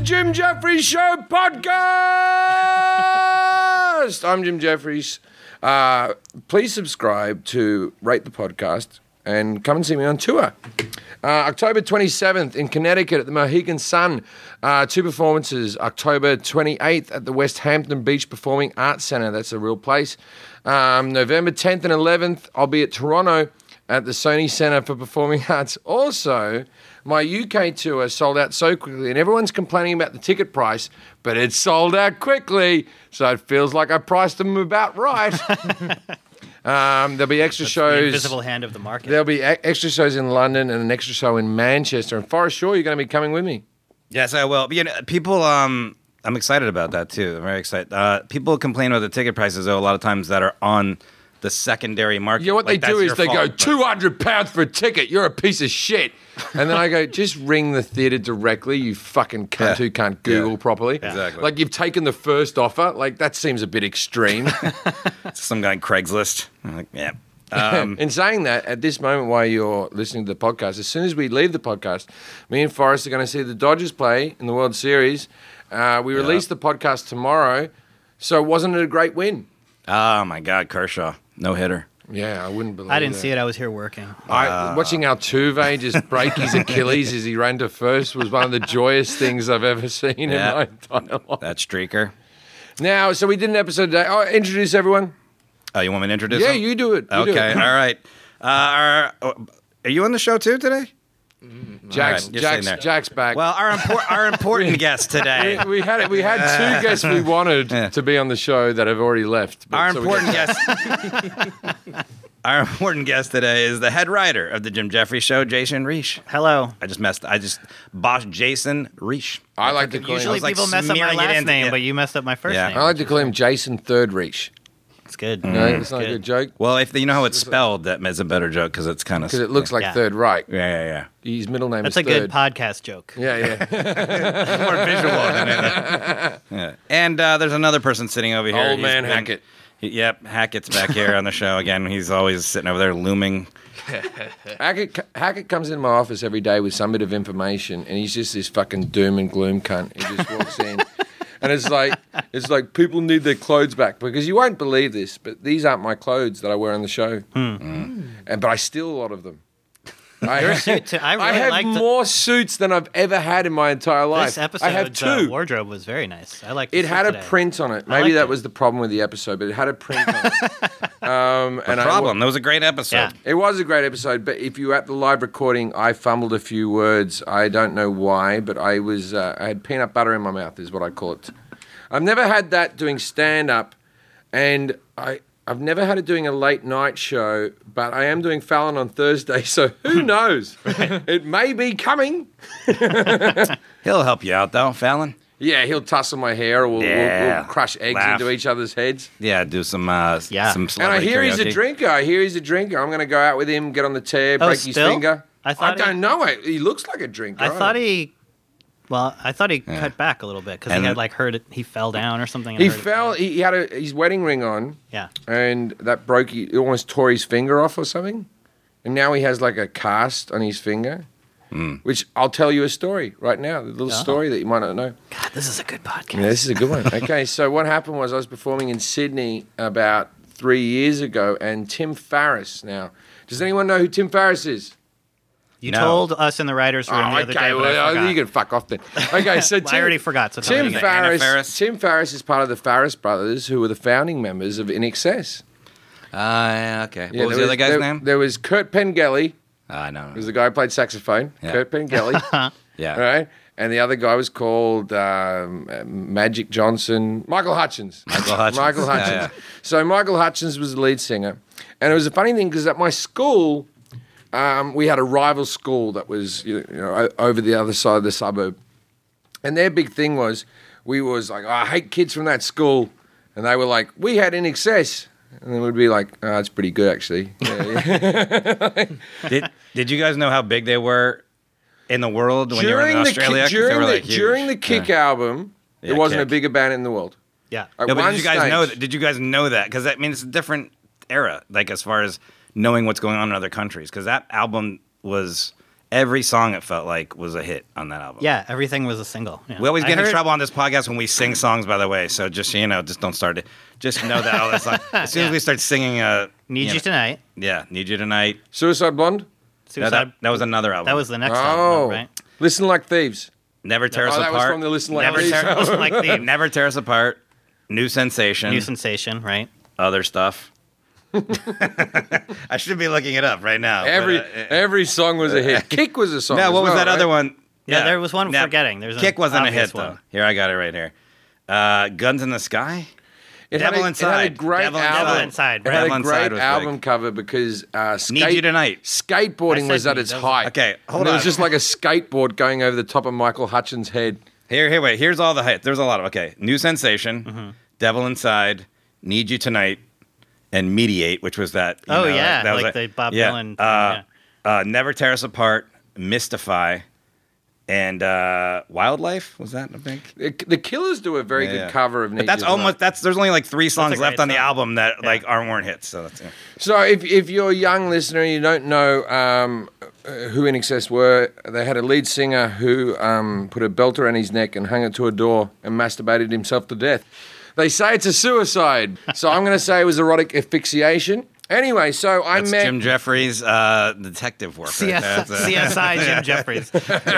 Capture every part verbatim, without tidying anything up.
Jim Jeffries Show podcast. I'm Jim Jeffries. Uh, please subscribe to Rate the Podcast and come and see me on tour. Uh, October twenty-seventh in Connecticut at the Mohegan Sun. Uh, two performances. October twenty-eighth at the West Hampton Beach Performing Arts Centre. That's a real place. Um, November tenth and eleventh, I'll be at Toronto at the Sony Centre for Performing Arts. Also, my U K tour sold out so quickly, and everyone's complaining about the ticket price, but it sold out quickly, so it feels like I priced them about right. um, there'll be extra That's shows. the invisible hand of the market. There'll be e- extra shows in London and an extra show in Manchester. And Forrest Shaw, you're going to be coming with me. Yes, I will. You know, people, um, I'm excited about that too. I'm very excited. Uh, people complain about the ticket prices, though, a lot of times that are on the secondary market. Yeah, what like, they do that's is your they fault, go, but- two hundred pounds for a ticket. You're a piece of shit. And then I go, just ring the theatre directly, you fucking cunt Yeah. who can't Google Yeah. properly. Exactly. Like, you've taken the first offer. Like, that seems a bit extreme. Some guy on Craigslist. I'm like, yeah. Um, In saying that, at this moment while you're listening to the podcast, as soon as we leave the podcast, me and Forrest are going to see the Dodgers play in the World Series. Uh, we Yeah. release the podcast tomorrow. So wasn't it a great win? oh, my God, Kershaw. No hitter. Yeah, I wouldn't believe I didn't that. see it. I was here working. I, watching Altuve just break his Achilles as he ran to first was one of the joyous things I've ever seen Yeah. in my entire life. That streaker. Now, so we did an episode today. Oh, introduce everyone. Oh, you want me to introduce Yeah, him? you do it. You do Okay, it. all right. Uh, are, are you on the show too today? Jack's, All right, you're Jack's, sitting there. Jack's back. Well, our impor- our important guest today. we, we had we had two guests we wanted Yeah. to be on the show that have already left. but- Our so we important got- guest. Our important guest today is the head writer of the Jim Jeffries Show, Jason Reich. Hello. I just messed. I just botched Jason Reich. I like to call him. Usually was, like, people mess up my smearing it last into- name, yeah. but you messed up my first Yeah. name. I like to call him Jason Third Reach. It's good. No, it's not a Good. good joke Well, if you know how it's spelled, that is a better joke because it's kind of because it looks like Yeah. Third Reich. Yeah, yeah, His middle name That's is a good Third. podcast joke. Yeah, yeah. yeah. More visual than anything. Yeah. And uh, there's another person sitting over here. Old He's man been- Hackett. He, yep, Hackett's back here on the show again. He's always sitting over there looming. Hackett, Hackett comes into my office every day with some bit of information, and he's just this fucking doom and gloom cunt. He just walks in, and it's like it's like people need their clothes back because you won't believe this, but these aren't my clothes that I wear on the show, mm. and but I steal a lot of them. I, Your suit too. I really I have liked the- more suits than I've ever had in my entire life. This episode, I have the two. wardrobe was very nice. I like. It had a print on it. Maybe liked that it. was the problem with the episode, but it had a print on it. Um, and I- Problem. That was a great episode. Yeah. It was a great episode, but if you were at the live recording, I fumbled a few words. I don't know why, but I was uh, I had peanut butter in my mouth, is what I call it. I've never had that doing stand up, and I I've never had it doing a late night show, but I am doing Fallon on Thursday, so who knows? It may be coming. He'll help you out though, Fallon. Yeah, he'll tussle my hair, or we'll, we'll, Yeah. we'll crush eggs Laugh. into each other's heads. Yeah, do some uh, Yeah. some And I celebrity hear he's a karaoke. drinker. I hear he's a drinker. I'm going to go out with him, get on the tear, Oh, break his still? finger. I thought don't he- know it. He looks like a drinker. I don't thought know. he. Well, I thought he cut back a little bit because he And- had like heard it. He fell down or something. and He hurt it. fell. He, he had a, his wedding ring on, Yeah. and that broke. He it almost tore his finger off or something. And now he has like a cast on his finger, which I'll tell you a story right now. The little Oh. story that you might not know. God, this is a good podcast. Yeah, this is a good one. Okay, so what happened was I was performing in Sydney about three years ago, and Tim Farriss. Now, does anyone know who Tim Farriss is? You No. told us in the writers' room the Oh, other okay, day, but I well, forgot. you can fuck off then. Okay, so Well, I already forgot, so tell Tim me again. Anna Farriss, Faris? Tim Farriss is part of the Farriss brothers, who were the founding members of In Excess. Uh, yeah, okay. Yeah, what was there the other guy's there, name? There was Kurt Pengelly, I know. who was the guy who played saxophone. Yeah. Kurt Pengelly, Yeah. all right, and the other guy was called um, Magic Johnson, Michael Hutchins. Michael Hutchins. Michael Yeah, Hutchins. yeah. So Michael Hutchins was the lead singer, and it was a funny thing because at my school. Um, we had a rival school that was you know o- over the other side of the suburb, and their big thing was we was like, oh, I hate kids from that school, and they were like, we had In Excess, and then we'd be like, oh, it's pretty good actually. Yeah, yeah. Did Did you guys know how big they were in the world when you were in the Australia? Ki- 'Cause they during were, the like, huge. during the Kick Yeah. album, Yeah, there wasn't a Kick. bigger band in the world. Yeah. At No, but one did you guys stage- know that? Did you guys know that? Because I mean, it's a different era, like as far as knowing what's going on in other countries. Because that album was every song it felt like was a hit on that album. Yeah, everything was a single. Yeah. We always I get in heard- trouble on this podcast when we sing songs, by the way. So just so you know, just don't start it. Just know that all this. As soon as Yeah. we start singing, uh, Need You, know, Tonight. yeah, need you tonight. Suicide Blonde? No, Suicide. that, that was another album. That was the next Oh. album, right? Listen Like Thieves. Never Tear Us Oh, that was Apart. from the Listen Like Never Thieves tear, album. Listen Like Thieves. Never Tear Us Apart. New Sensation. New Sensation, right? Other stuff. I should be looking it up right now. but, Every uh, every song was a hit. Kick was a song. no, as what was well, that right? other one? Yeah, there was one Now, forgetting. There's an Kick wasn't a obvious hit though. one. Here, I got it right here. Uh, Guns in the Sky. It Devil had a, Inside. It had a great Devil album. Devil Inside, It right? had Devil a Inside great was album big. cover because uh, skate, Need You Tonight. skateboarding I said was at need, its that was- height. Okay, hold and It on. was just like a skateboard going over the top of Michael Hutchins' head. Here, here, wait. Here's all the hits. There's a lot of okay. New Sensation, Mm-hmm. Devil Inside, Need You Tonight, and Mediate, which was that. you Oh, know, yeah, that was like a- the Bob yeah. Dylan thing, Uh, uh, Never Tear Us Apart, Mystify, and uh, Wildlife. Was that I think? The, the Killers do a very Yeah, good yeah. cover of Need But that's You Tonight. almost that's. There's only like three songs a left great on the song. album that Yeah. like aren't weren't hits. So that's. Yeah. So if, if you're a young listener and you don't know um, uh, who In Excess were, they had a lead singer who um, put a belt around his neck and hung it to a door and masturbated himself to death. They say it's a suicide, so I'm going to say it was erotic asphyxiation. Anyway, so I That's met... Jim Jeffries' uh, detective work. C right there. S- That's, uh, C S I Jim Jeffries.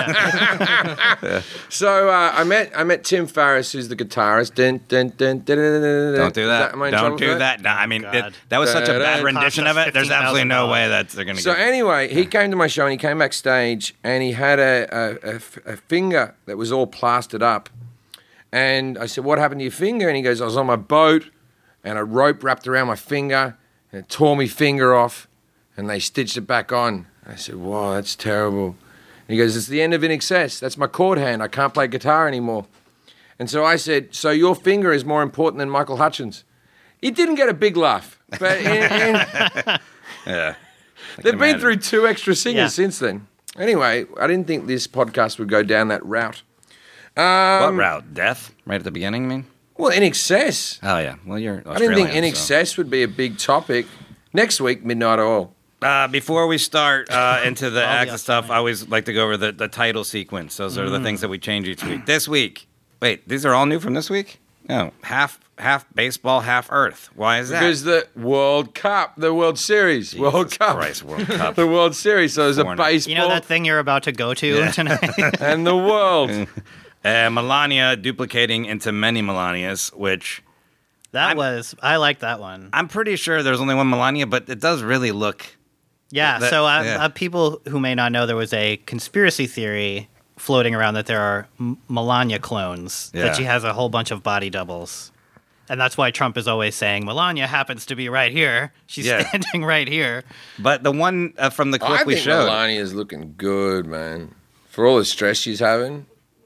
So uh, I met I met Tim Farriss, who's the guitarist. Dun, dun, dun, dun, dun, dun, dun. Don't do Is that. am I in trouble Don't for do that. No, I mean, God. it, that was such a bad Da-da-da. rendition Cost of us it. There's absolutely no fifteen thousand dollars. way that they're going to So get anyway, he came to my show and he came backstage and he had a, a, a f- a finger that was all plastered up. And I said, "What happened to your finger?" And he goes, "I was on my boat and a rope wrapped around my finger and it tore my finger off and they stitched it back on." I said, "Wow, that's terrible." And he goes, "It's the end of In Excess. That's my chord hand. I can't play guitar anymore." And so I said, "So your finger is more important than Michael Hutchins?" He didn't get a big laugh, but in, in, Yeah. I they've can been imagine. through two extra singers Yeah. since then. Anyway, I didn't think this podcast would go down that route. What Um, route? Death? Right at the beginning, I mean? Well, In Excess. Oh, yeah. Well, you're I didn't think In Australian, so- Excess would be a big topic. Next week, Midnight Oil. Uh, before we start uh, into the All the acts and stuff, Australian. I always like to go over the, the title sequence. Those are Mm. the things that we change each week. This week, wait, these are all new from this week? No, half half baseball, half Earth. Why is that? Because the World Cup, the World Series, World Cup. Christ, World Cup. The World Series. So there's a Foreigner. baseball You know that thing you're about to go to tonight? and the world. Uh, Melania duplicating into many Melanias, which That I'm- was, I like that one. I'm pretty sure there's only one Melania, but it does really look. Yeah, That- so uh, yeah. uh, people who may not know, there was a conspiracy theory floating around that there are M- Melania clones, Yeah. that she has a whole bunch of body doubles. And that's why Trump is always saying, Melania happens to be right here. She's Yeah. standing right here. But the one uh, from the clip I we think showed. Melania's looking good, man. For all the stress she's having.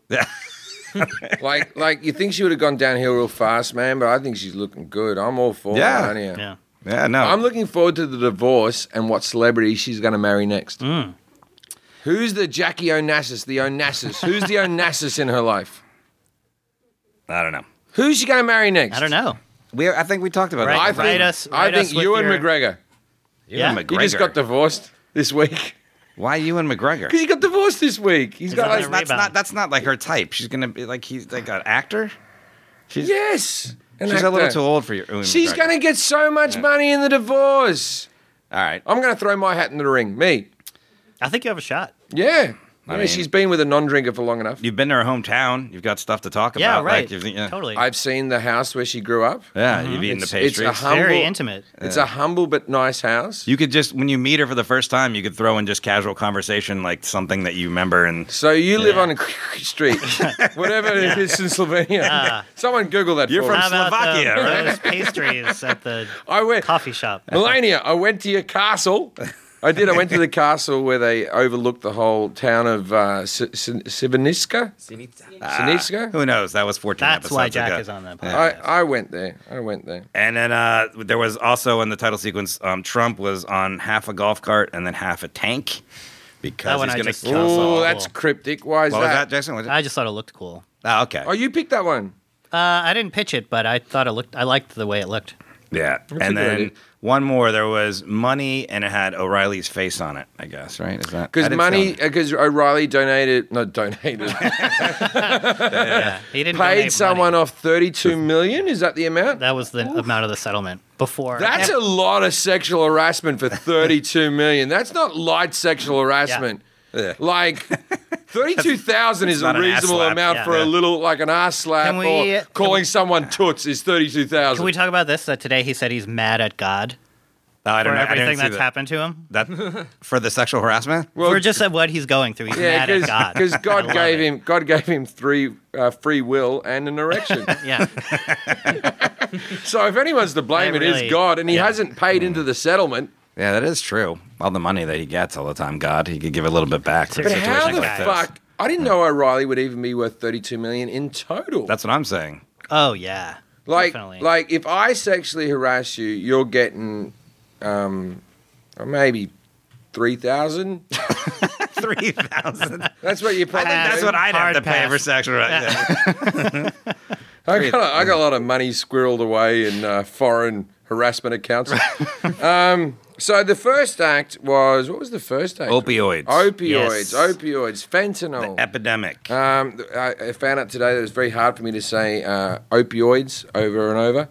like, like you think she would have gone downhill real fast, man, but I think she's looking good. I'm all for Yeah. Melania. Yeah. yeah, no. I'm looking forward to the divorce and what celebrity she's going to marry next. Mm. Who's the Jackie Onassis, the Onassis? Who's the Onassis in her life? I don't know. Who's she going to marry next? I don't know. We, I think we talked about Right. I that. think, Write us- I write think us with Ewan your- McGregor. Yeah. Ewan He just McGregor. got divorced this week. Why Ewan McGregor? Because he got divorced this week. He's got that like, a That's rebound. not. That's not like her type. She's gonna be like he's like an actor. She's yes. an she's a little actor. too old for you. Ewan She's McGregor. going to get so much money in the divorce. All right. I'm going to throw my hat in the ring. Me. I think you have a shot. Yeah. I Yeah, mean- she's been with a non-drinker for long enough. You've been to her hometown. You've got stuff to talk Yeah, about. right. Like, you've, yeah. Totally. I've seen the house where she grew up. Yeah, you've eaten It's- the it's a pastries. hum- Very humble- intimate. It's a humble but nice house. You could just when you meet her for the first time, you could throw in just casual conversation, like something that you remember. And So you live Yeah. on a street, whatever it is in Slovenia. Ah. Someone Google that You're for from me. How about Slovakia, the, right? those pastries at the I went, coffee shop? Melania, I went to your castle. I did. I went to the castle where they overlooked the whole town of uh, S- S- Sivaniska. Sinica? who knows? That was fourteen That's episodes why Jack ago. is on that I, podcast. I went there. I went there. And then uh, there was also in the title sequence, um, Trump was on half a golf cart and then half a tank because That one he's I going just- to kill us Oh, all. that's cryptic. Why is What was that? that, Jason? Was it? I just thought it looked cool. Oh, okay. Oh, you picked that one. Uh, I didn't pitch it, but I thought it looked. I liked the way it looked. Yeah, a and good then idea. one more. There was money, and it had O'Reilly's face on it. I guess right? Is that I Because didn't money, see on it. because O'Reilly donated, not donated, Yeah, he didn't paid donate someone money. off thirty-two million. Is that the amount? That was the amount of the settlement before. That's a lot of sexual harassment for thirty-two million. That's not light sexual harassment. Yeah. Like thirty-two thousand is a not an ass reasonable slap. amount Yeah. for a Yeah. little, like an ass slap, Can we- or can calling we- someone toots is thirty-two thousand. Can we talk about this? That today he said he's mad at God Oh, I for don't know. I everything didn't see that's that. happened to him. That for the sexual harassment. for just what he's going through. He's Yeah, mad at God. because I God love gave it. him God gave him three uh, free will and an erection. Yeah. So if anyone's to blame, I it is really- God, and he yeah. hasn't paid into the settlement. Yeah, that is true. All the money that he gets all the time, God, he could give a little bit back. For But But how situations the like this. fuck? I didn't know O'Reilly would even be worth thirty-two million in total. That's what I'm saying. Oh yeah. like, Definitely. like if I sexually harass you, you're getting, um, maybe three thousand. Three thousand. That's what you probably. Pass. That's what I'd have Hard to pay pass. for sexual harassment. I got, I got a lot of money squirreled away in uh, foreign harassment accounts. um, so the first act was, what was the first act? Opioids. Opioids, Yes. opioids, fentanyl. Epidemic. Um, I, I found out today that it was very hard for me to say uh, opioids over and over.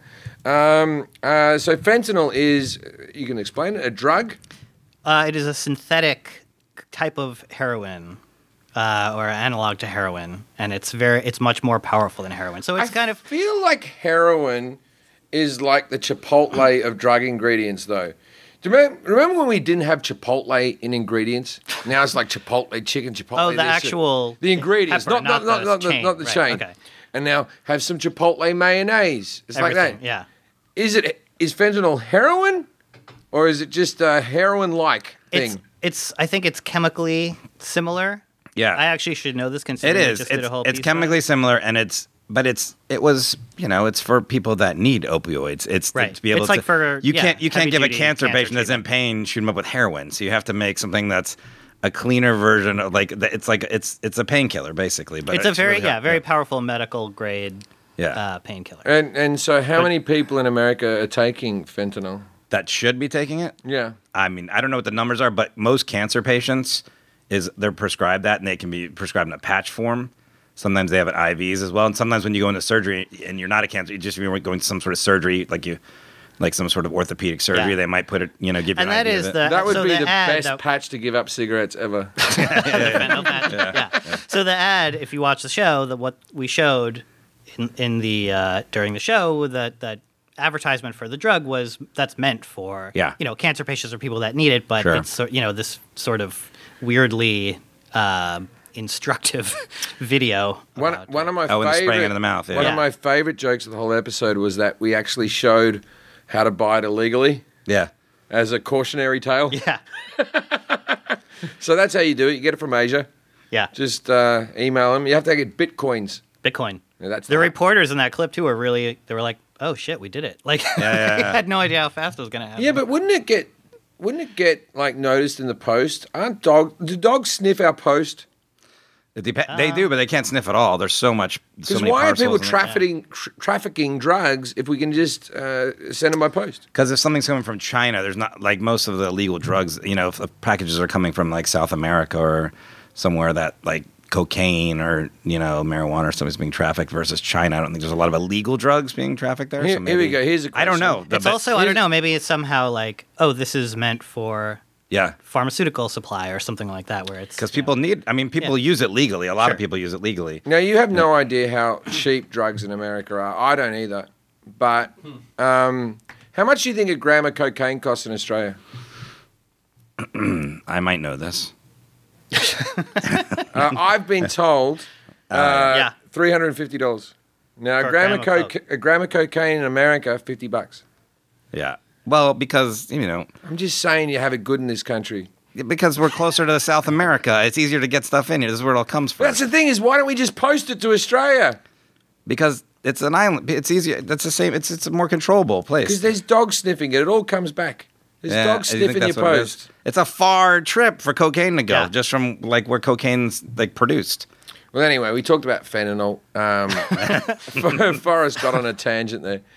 Um, uh, so fentanyl is, you can explain it, a drug? Uh, it is a synthetic type of heroin, uh, or analog to heroin, and it's very it's much more powerful than heroin. So it's I kind of feel like heroin is like the Chipotle of drug ingredients, though. Do you remember, remember when we didn't have Chipotle in ingredients? Now it's like Chipotle chicken, Chipotle. oh the this, actual the ingredients, pepper, not, not, not, not, the, chain. not the Right, chain. Okay. And now have some Chipotle mayonnaise. It's like Everything, that. Yeah. Is it is fentanyl heroin, or is it just a heroin-like It's thing? it's I think it's chemically similar. Yeah. I actually should know this It considering I is. just did It's, a whole it's piece chemically on it. similar, and it's but it's it was you know it's for people that need opioids. It's to- Right. to be able It's like to. for, you yeah, can't you can't give a heavy-duty cancer, cancer patient that's in pain shoot them up with heroin. So you have to make something that's a cleaner version of like the- it's like it's it's a painkiller basically. But It's a very really yeah hard- very powerful medical grade yeah. uh, painkiller. And and so how many people in America are taking fentanyl? that should be taking it. Yeah. I mean, I don't know what the numbers are, but most cancer patients is they're prescribed that, and they can be prescribed in a patch form. Sometimes they have it I Vs as well, and sometimes when you go into surgery and you're not a cancer, you just you're going to some sort of surgery, like you, like some sort of orthopedic surgery, Yeah. they might put it, you know, give you And an that I V is of it. the That would so be the the ad best that- patch to give up cigarettes ever. the fentanyl patch. Yeah. So the ad, if you watch the show, that what we showed in in the uh, during the show, that that advertisement for the drug was that's meant for Yeah. you know cancer patients or people that need it, but Sure. it's sort you know this sort of weirdly uh, instructive video. One, about one it. of my Oh, and the favorite, spraying into the mouth, yeah. One Yeah. of my favorite jokes of the whole episode was that we actually showed how to buy it illegally Yeah, as a cautionary tale. yeah So that's how you do it. You get it from Asia. yeah Just uh, email them. You have to get bitcoins. Bitcoin. Yeah, that's The the- reporters in that clip too were really they were like, oh shit, we did it. Like yeah, they yeah. had no idea how fast it was gonna happen. Yeah, but wouldn't it get wouldn't it get like noticed in the post? Aren't dog do dogs sniff our post? it dep- they do, but they can't sniff at all. There's so much. So Because many why are people parcels in it. trafficking tr- trafficking drugs if we can just uh, send them by post? Because if something's coming from China, there's not like most of the illegal drugs. You know, if the packages are coming from like South America or somewhere that like cocaine or you know marijuana or something's being trafficked versus China, I don't think there's a lot of illegal drugs being trafficked there. Here, so here we maybe- go. Here's a I don't question. know. The- It's but- also I don't know, maybe it's somehow like, oh, this is meant for yeah, pharmaceutical supply or something like that, where it's because you people know, need. I mean, people Yeah. use it legally. A lot of Sure. people use it legally. Now you have no idea how cheap drugs in America are. I don't either. But um, how much do you think a gram of cocaine costs in Australia? I might know this. Uh, I've been told uh, Yeah. three hundred and fifty dollars. Now a For a gram, gram of of coke, a gram of cocaine in America, fifty bucks. Yeah. Well, because you know, I'm just saying you have it good in this country. because we're closer to South America, it's easier to get stuff in here. This is where it all comes from. That's the thing is, why don't we just post it to Australia? Because it's an island. It's easier. That's the same. It's it's a more controllable place. Because there's dogs sniffing it. It all comes back. There's Yeah, dogs I think sniffing your that's what it is. post. It's a far trip for cocaine to go, Yeah. just from like where cocaine's like produced. Well, anyway, we talked about fentanyl. Um, Forrest got on a tangent there.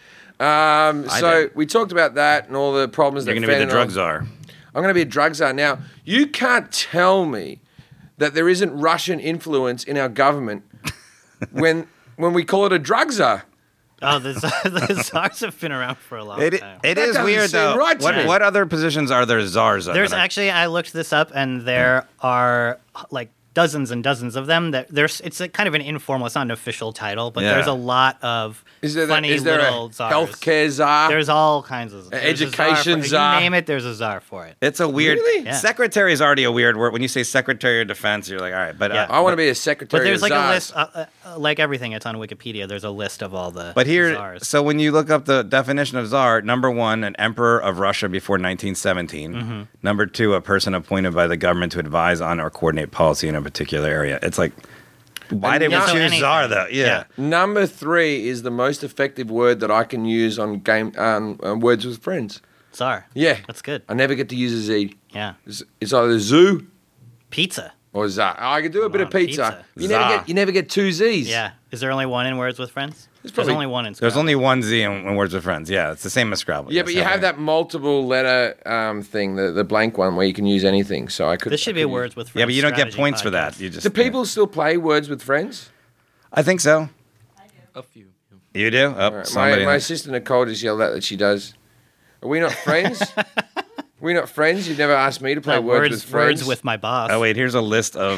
Um, I so did. we talked about that and all the problems. You're that going to be the fentanyl- drug czar. I'm going to be a drug czar. Now, you can't tell me that there isn't Russian influence in our government when when we call it a drug czar. Oh, the, czar- the czars have been around for a long It, time. it That is doesn't weird, seem though. right to what, me. what other positions are there czars of? There's that are- actually, I looked this up, and there are like dozens and dozens of them. That there's, it's a kind of an informal. It's not an official title, but Yeah. there's a lot of Is there, funny is there little a czars. healthcare czar? There's all kinds of there's a czar education for- czar. You name it, there's a czar for it. It's a weird. Really? Yeah. Secretary is already a weird word. When you say Secretary of Defense, you're like, all right, but Yeah. uh, I want to be a secretary. But there's of like a czars. list, uh, uh, like everything. It's on Wikipedia. There's a list of all the. But here, czars. so when you look up the definition of czar, number one, an emperor of Russia before nineteen seventeen. Mm-hmm. Number two, a person appointed by the government to advise on or coordinate policy in a particular area. It's like, why And did we yeah, so choose anything. czar though? Yeah. Yeah. Number three is the most effective word that I can use on game um, uh, words with friends. czar. Yeah, That's good. I never get to use a Z. Yeah, It's, it's either zoo pizza. or za. I can do a bit of on, pizza. pizza. You never Za. get you never get two Z's. Yeah. Is there only one in Words with Friends? There's, probably- only one in. There's Scrabble. only one Z in, in Words with Friends. Yeah, it's the same as Scrabble. Yeah, Yes, but you I have agree. that multiple letter um, thing, the, the blank one, where you can use anything. So I could. This should I be a could use- Words with Friends. Yeah, but you don't get strategy points for podcast. that. You just Do people still play words with friends? I think so. A few. You do? Oh, All right, My, somebody. my sister Nicole just yelled out that she does. Are we not friends? We're not friends. You've never asked me to play No, words, words, with friends. words with my boss. Oh wait, here's a list of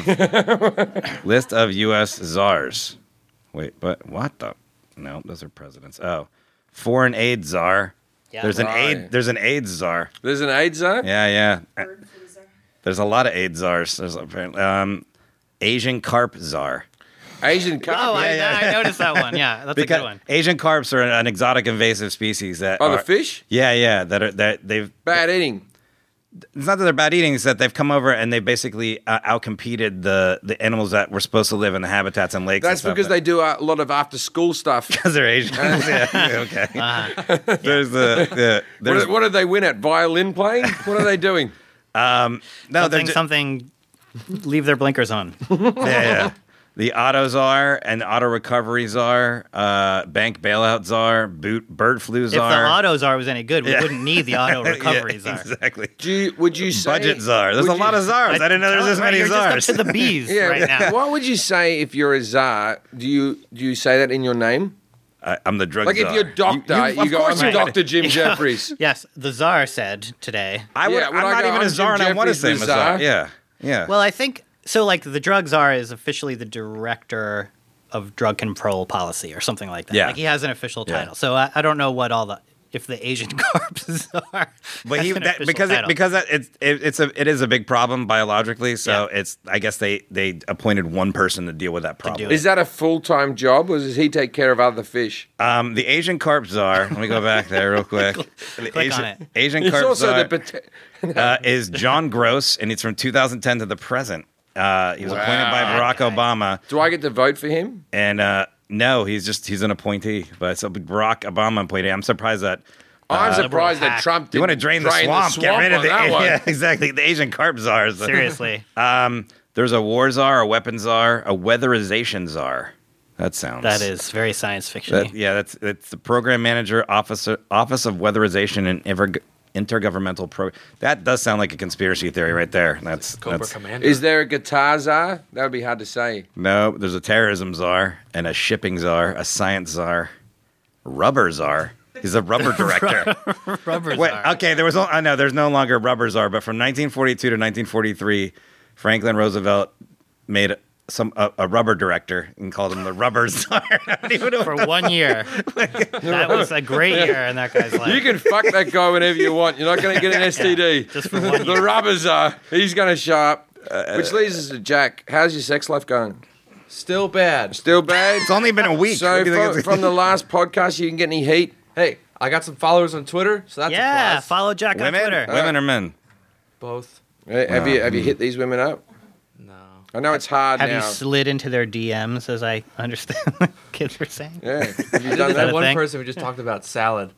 list of U S czars. Wait, but what the? No, those are presidents. Oh, foreign aid czar. Yeah. There's an Right. aid. There's an AIDS czar. There's an AIDS zone. Yeah, yeah. There's a lot of AIDS czars. There's apparently um, Asian carp czar. Asian carp. Oh, I, Yeah, yeah. I noticed that one. Yeah, that's a Because good one. Asian carps are an exotic invasive species that. Oh, the are- fish. Yeah, yeah. That are that they've. Bad eating. It's not that they're bad eating; it's that they've come over and they basically uh, outcompeted the the animals that were supposed to live in the habitats and lakes. That's because they do a lot of after school stuff. because they're Asian. yeah, okay. Uh-huh. There's the, the What, there's what did they win at? Violin playing? What are they doing? no they're something, ju- something. Leave their blinkers on. yeah, yeah. The auto czar and auto recovery czar, uh, bank bailout czar, boot bird flu If the czar. auto czar was any good, we Yeah. wouldn't need the auto recovery yeah, czar. exactly. Do you, would you say Budget czar. There's a would lot you- of czars. I, didn't know there was this Right, many you're czars. just up to the bees Yeah. right now. What would you say if you're a czar? Do you do you say that in your name? I, I'm the drug Like czar. if you're doctor, you, of go, course I'm you would. Doctor Jim Jeffries. Yes, the czar said today. I would, Yeah, I'm when I not go, even I'm a czar, Jim and I want to say Jeffries I'm a the czar. czar. Yeah, yeah. Well, I think so. Like the drug czar is officially the director of drug control policy or something like that. Yeah. Like he has an official Yeah. title. So I, I don't know what all the if the Asian corpses are. But has he an that, official because it, title. because that, it's it, it's a it is a big problem biologically. So Yeah. it's I guess they they appointed one person to deal with that problem. do it. Is that a full time job, or does he take care of other fish? Um, the Asian carp czar. Let me go back there real quick. The Click Asian, on it. Asian He's carp also czar the pot- uh, is John Gross, and it's from two thousand ten to the present. Uh, he was appointed by Wow. Barack Obama, Do I get to vote for him? and uh, no, he's just he's an appointee. But so Barack Obama appointed. I'm surprised that. I'm surprised that hack. Trump You didn't want to drain the swamp, get rid of on the that one. yeah, exactly the Asian carp czars. seriously. Um, there's a war czar, a weapon czar, a weatherization czar. That sounds. That is very science fiction. That, yeah, that's it's the program manager, officer, office of weatherization and Inter- intergovernmental pro. That does sound like a conspiracy theory right there. That's Cobra that's Commander. Is there a guitar czar? That would be hard to say. no. There's a terrorism czar and a shipping czar, a science czar, rubber czar. He's a rubber director. Rubber Wait, czar. okay, there was no, I know there's no longer rubber czar, but from nineteen forty-two to nineteen forty-three, Franklin Roosevelt made some a, a rubber director and called him the rubber czar. I don't even know For one year. That was a great year in that guy's life. You can fuck that guy whenever you want. You're not going to get an S T D. just for one The year. rubbers are. He's going to show up. Which leads us to Jack. How's your sex life going? Still bad. Still bad? It's only been a week. So What do you think from, it's- from the last podcast, you didn't get any heat? Hey, I got some followers on Twitter, so that's a Yeah, plus. follow Jack on women, Twitter. women or men? Both. Hey, Have you have you hit these women up? No. I know it's hard Have now. you slid into their D Ms, as I understand the kids were saying? yeah. Have you done That that a that? one thing? person we just talked about salad.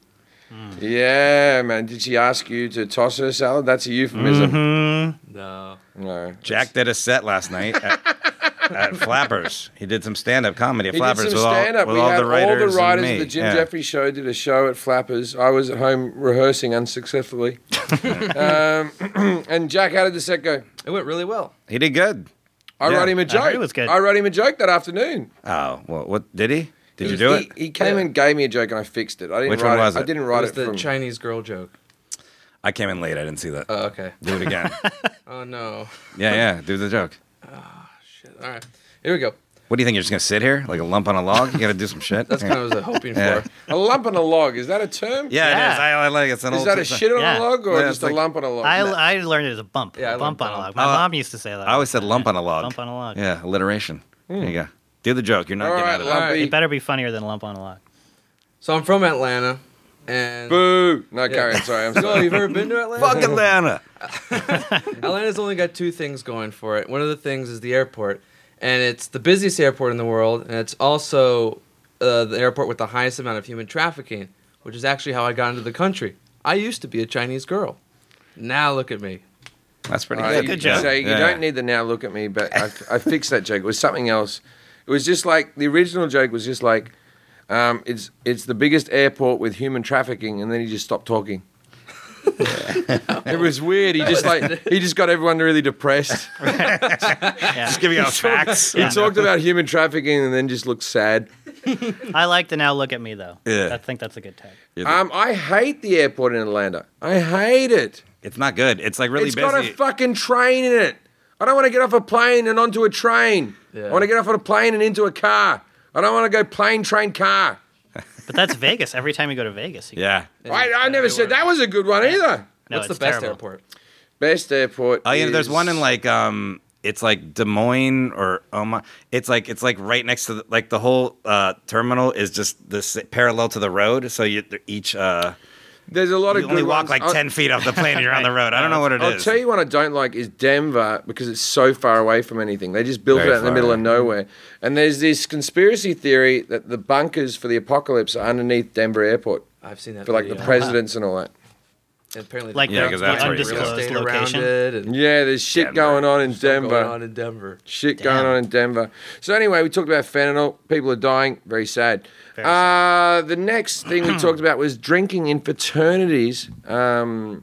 Yeah, man. Did she ask you to toss her salad? That's a euphemism. Mm-hmm. No. No. Jack did a set last night. At, at Flappers. He did some stand-up comedy at He Flappers did with some all, stand-up. with We all had the writers. all the writers and of me. the Jim yeah. Jeffries show did a show at Flappers. I was at home rehearsing unsuccessfully. um, and Jack, how did the set go? It went really well. He did good. I Yeah. wrote him a I joke. heard it was good. I wrote him a joke that afternoon. Oh, well, what did he? Did He- you do he, it? He came Yeah. and gave me a joke, and I fixed it. I didn't Which write one was I it? didn't It write was it, the from. Chinese girl joke. I came in late. I didn't see that. Oh, okay. do it again. Oh no. yeah, yeah. Do the joke. Shit. All right. Here we go. What do you think? You're just gonna sit here like a lump on a log? You gotta do some shit. That's kind of what I was hoping Yeah. for. A lump on a log. Is that a term? yeah, Yeah. it is. I, I like it. It's an Is old. that a shit on Yeah. a log or Yeah, just it's a like- lump on a log? I, I learned it as a bump. Yeah, I a bump on learned a bump. log. My Uh, mom used to say that. I always said lump on a log. Lump on a log. Yeah, alliteration. There you go. Do the joke. You're not All getting right, out of it. lumpy. It better be funnier than lump on a log. So I'm from Atlanta, and Boo. No, carry on. Sorry, I'm So sorry. you've ever been to Atlanta? Fuck Atlanta. Atlanta's only got two things going for it. One of the things is the airport, and it's the busiest airport in the world, and it's also uh, the airport with the highest amount of human trafficking, which is actually how I got into the country. I used to be a Chinese girl. Now look at me. That's pretty All good. right, Good you- joke. So you Yeah. don't need the now look at me, but I, I fixed that joke. It was something else. It was just like the original joke was just like, um, it's it's the biggest airport with human trafficking, and then he just stopped talking. It was weird. He just like he just got everyone really depressed. Yeah. Just giving out facts. He talked about human trafficking and then just looked sad. I like the now look at me though. Yeah. I think that's a good tag. Um, I hate the airport in Atlanta. I hate it. It's not good. It's like really It's busy. got a fucking train in it. I don't want to get off a plane and onto a train. Yeah. I want to get off on a plane and into a car. I don't want to go plane, train, car. But that's Vegas. Every time you go to Vegas, you yeah. I, I never said that was a good one either. No, What's the it's best terrible. airport? Best airport. Oh yeah, there's is- one in like um, it's like Des Moines or Oma. It's like it's like right next to the, like the whole uh, terminal is just this parallel to the road. So you each uh, There's a lot you of only good walk ones. like I'll- ten feet off the plane and you're on the road. I don't know what it I'll is. tell you what I don't like is Denver because it's so far away from anything. They just built Very it out in the far middle of away. nowhere. And there's this conspiracy theory that the bunkers for the apocalypse are underneath Denver Airport I've seen that for like the video. presidents and all that. And apparently, Like Yeah, the, 'cause the that's where you real go. undisclosed estate around location. it, and Yeah, there's shit Denver. going on in stuff Denver. going on in Denver. Shit Damn. going on in Denver. So anyway, we talked about fentanyl. People are dying. Very sad. Very uh, the next thing we talked about was drinking in fraternities. Um,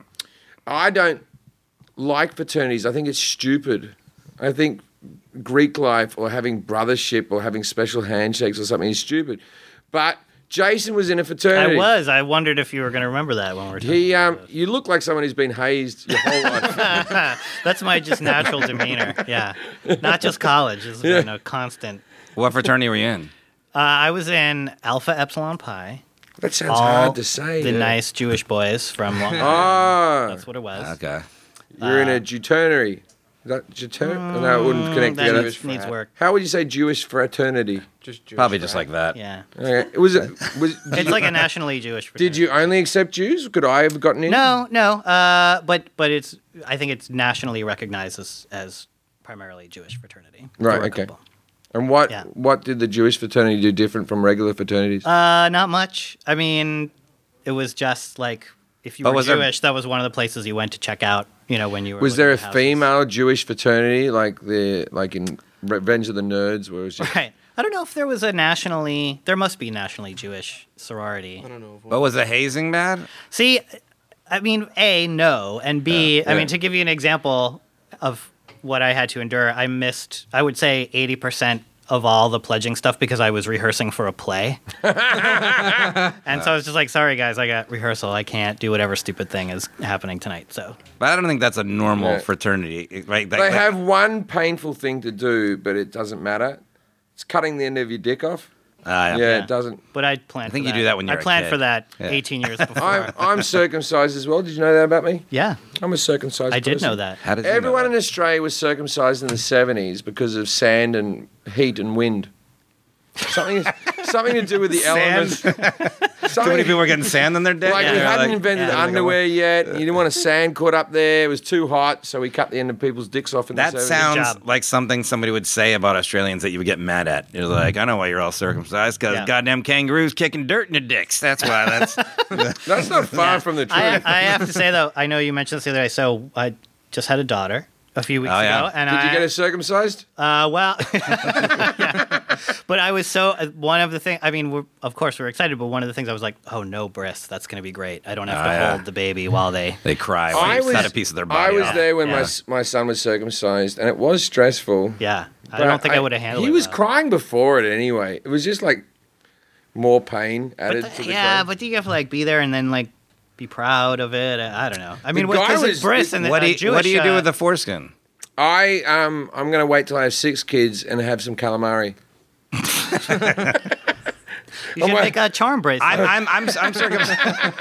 I don't like fraternities. I think it's stupid. I think Greek life or having brothership or having special handshakes or something is stupid. But Jason was in a I fraternity. was. I wondered if you were going to remember that when we were talking He, about um, this. you look like someone who's been hazed your whole life. That's my just natural demeanor. Yeah. Not just college. It's been a constant. What fraternity were you in? Uh, I was in Alpha Epsilon Pi. That sounds All hard to say. The yeah. nice Jewish boys from Long Island. Ah, That's what it was. Okay. you're in a Juternary. Is that Juter- no, it wouldn't connect Mm, That together. needs, needs frat. work. How would you say Jewish fraternity? Just Jewish Probably just frat. like that. Yeah. Okay. It was it was. It's like a nationally Jewish fraternity. Did you only accept Jews? Could I have gotten in? No, no. Uh, but but it's I think it's nationally recognized as, as primarily Jewish fraternity. There Right, were a okay. couple. And what Yeah. what did the Jewish fraternity do different from regular fraternities? Uh, not much. I mean, it was just like if you But were was there- Jewish, that was one of the places you went to check out. You know, when you were. was looking there a at houses. female Jewish fraternity like the like in Revenge of the Nerds, where it was just Right. I don't know if there was a nationally. There must be nationally Jewish sorority. I don't know. If But was the hazing bad? See, I mean, A, no. And B, I Yeah. mean, to give you an example of what I had to endure, I missed, I would say, eighty percent of all the pledging stuff because I was rehearsing for a play. And so I was just like, sorry, guys, I got rehearsal. I can't do whatever stupid thing is happening tonight. So, But I don't think that's a normal Yeah. fraternity, right? That- they that- have one painful thing to do, but it doesn't matter. It's cutting the end of your dick off. Ah, Yeah, Yeah. it doesn't. but I planned I think for you that. do that when you're I a planned kid. for that Yeah. eighteen years before. I'm I'm circumcised as well. Did you know that about me? yeah, I'm a circumcised. I did person. know that. How did you know Everyone that? in Australia was circumcised in the seventies because of sand and heat and wind. Something, something to do with the Sand? elements. Too many Something, people were getting sand on their dick. like Yeah. we They're hadn't like- invented yeah. underwear yet. You didn't want a sand caught up there. It was too hot, so we cut the end of people's dicks off in That the seventies. sounds job. like something somebody would say about Australians that you would get mad at. You're like, I know why you're all circumcised, because Yeah. goddamn kangaroos kicking dirt in your dicks. That's why. That's That's not far from the truth. I, I have to say though, I know you mentioned this the other day. So I just had a daughter. a few weeks Oh, yeah. ago, and Did I, you get it circumcised? Uh, well, yeah. But I was so uh, one of the things. I mean, we're, of course, we're excited, but one of the things I was like, "Oh no, breasts! That's going to be great. I don't have Oh, to yeah. hold the baby while they." They cry when I you was- cut a piece of their I body was off. there when my Yeah. s my son was circumcised, and it was stressful. Yeah, I But don't think I, would have handled He it. was well. crying before it anyway. It was just like more pain added But the- to the yeah, cry. but do you have to like be there and then like be proud of it? I don't know. I mean, The guy because was- it's breasts and What do uh, you, Jewish, what do you do uh, with the foreskin? I um I'm gonna wait till I have six kids and have some calamari. You Oh, should my- make a charm bracelet. I'm I'm I'm, I'm, circumcised.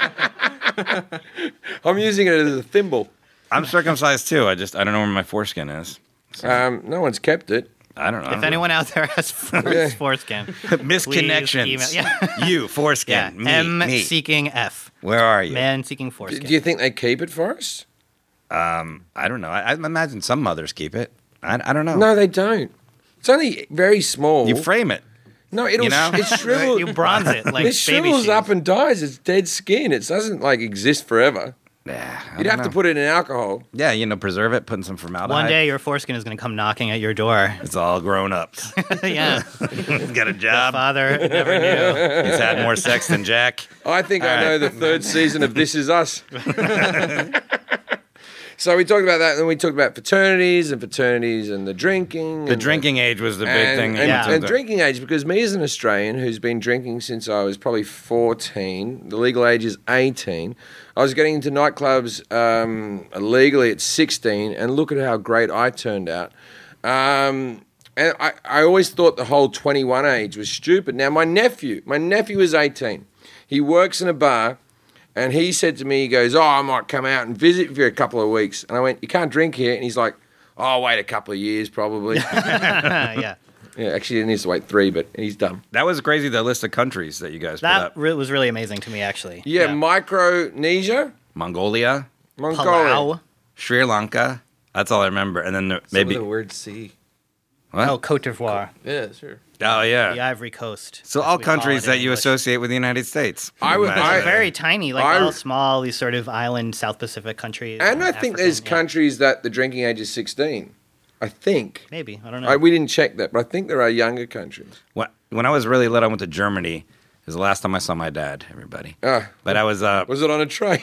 I'm using it as a thimble. I'm circumcised too. I just I don't know where my foreskin is. Um, no one's kept it. I don't know. if anyone out there has Yeah. foreskin, misconnections, please email- yeah. you foreskin, yeah, me, M me. seeking F, Where are you? man seeking Do foreskin. do you think they keep it for us? I don't know. I, I imagine some mothers keep it. I, I don't know. No, they don't. It's only very small. You frame it. no, it'll you know? sh- it shrivels. You bronze it like it baby shrivels shoes. up and dies. It's dead skin. It doesn't like exist forever. Yeah, I You'd don't have to know. put it in alcohol. Yeah, you know, preserve it, put in some formaldehyde. One day your foreskin is going to come knocking at your door. it's all grown up. Yeah, He's got a job. father never knew. He's had more sex than Jack. I think I All know right. the third season of This Is Us. So we talked about that, and then we talked about fraternities and fraternities and the drinking. The and drinking age was the big and, thing. And, Yeah. and drinking age, because me as an Australian who's been drinking since I was probably fourteen, the legal age is eighteen. I was getting into nightclubs um, illegally at sixteen, and look at how great I turned out. Um, and I, I always thought the whole twenty-one age was stupid. Now, my nephew, my nephew is eighteen. He works in a bar. And he said to me, he goes, oh, I might come out and visit for a couple of weeks. And I went, you can't drink here. And he's like, oh, I'll wait a couple of years probably. Yeah, Yeah, actually, he needs to wait three, but he's done. That was crazy, the list of countries that you guys put that up. re- was really amazing to me, actually. Yeah, Micronesia, Mongolia, Mongolia. Palau. Sri Lanka. That's all I remember. And then there, Maybe maybe. the word C. What? Oh, Cote d'Ivoire, Yeah, sure. Oh, yeah. the Ivory Coast. So as all we call countries it in that you English. associate with the United States. I would- Imagine I- that. Very tiny, like I- all small, these sort of island South Pacific countries. And I think African, there's yeah. countries that the drinking age is sixteen. I think. Maybe I don't know. I, we didn't check that, but I think there are younger countries. When, when I was really little, I went to Germany. It was the last time I saw my dad, everybody. Ah, But I was, uh, was it on a train?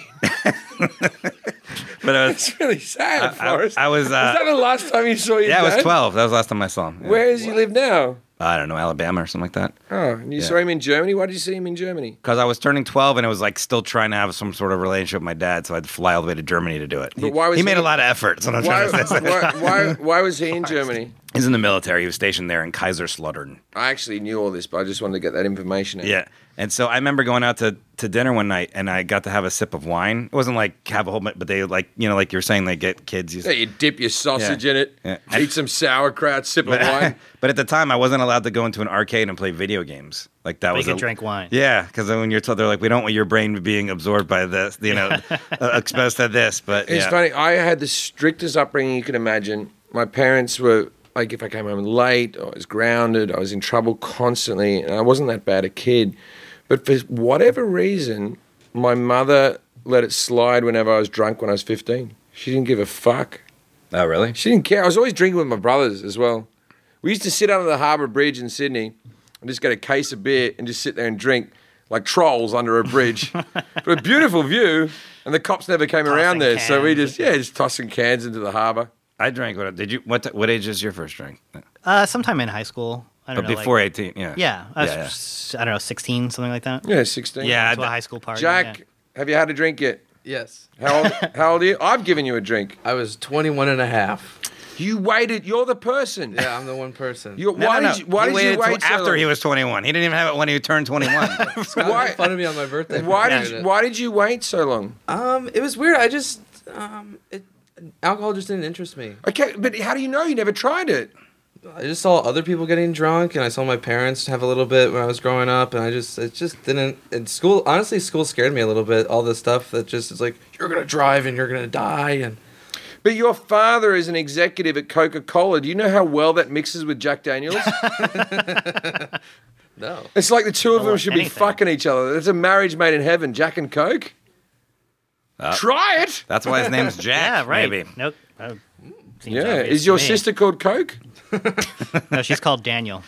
but I was, It's really sad, I- Forrest. I was, was uh, that the last time you saw your yeah, I dad? was twelve. That was the last time I saw him. Yeah. Where does he live now? I don't know, Alabama or something like that. Oh, and you Yeah. saw him in Germany? Why did you see him in Germany? Because I was turning twelve and it was like still trying to have some sort of relationship with my dad, so I had to fly all the way to Germany to do it. But he, why was he made he- a lot of effort. That's what I'm Why, trying to say. why, why, why was he in Germany? He's in the military. He was stationed there in Kaiserslautern. I actually knew all this, but I just wanted to get that information out. Yeah. And so I remember going out to, to dinner one night and I got to have a sip of wine. It wasn't like have a whole bit, but they like, you know, like you're saying, they get kids. Yeah, you dip your sausage Yeah. in it, Yeah. eat some sauerkraut, sip of wine. But at the time, I wasn't allowed to go into an arcade and play video games. Like that But was you could a- drink wine. Yeah, because when you're told, they're like, we don't want your brain being absorbed by this, you know, uh, exposed to this. But It's yeah. funny. I had the strictest upbringing you could imagine. My parents were like, if I came home late, I was grounded, I was in trouble constantly, and I wasn't that bad a kid. But for whatever reason, my mother let it slide whenever I was drunk when I was fifteen. She didn't give a fuck. Oh, really? She didn't care. I was always drinking with my brothers as well. We used to sit under the Harbour Bridge in Sydney and just get a case of beer and just sit there and drink like trolls under a bridge. But a beautiful view, and the cops never came around there, so we cans. just yeah, just tossing cans into the harbour. I drank. What did you? What what age is your first drink? Uh, sometime in high school. I don't But know, before like, eighteen, yeah. yeah, I, was, yeah, yeah. s- I don't know, sixteen, something like that. Yeah, sixteen. Yeah, Went to a I- high school party. Jack, yeah. have you had a drink yet? Yes. How old, how old are you? I've given you a drink. I was twenty-one and a half. You waited. You're the person. Yeah, I'm the one person. You're, No, why no, no. did you, why He did waited you wait till so after long? he was twenty-one? He didn't even have it when he turned twenty-one. Scott Why- made fun of me on my birthday. for Why doing did it. Why did you wait so long? Um, it was weird. I just um, it alcohol just didn't interest me. Okay, but how do you know you never tried it? I just saw other people getting drunk, and I saw my parents have a little bit when I was growing up, and I just it just didn't. In school, honestly, school scared me a little bit. All the stuff that just is like you're gonna drive and you're gonna die, and But your father is an executive at Coca-Cola. Do you know how well that mixes with Jack Daniels? no. It's like the two of them want should be anything. fucking each other. It's a marriage made in heaven, Jack and Coke. Uh, Try it. That's why his name's Jack. Yeah, right. Maybe. Nope. Uh, Seems Yeah. obvious Is to your me. sister called Coke? No, she's called Daniel.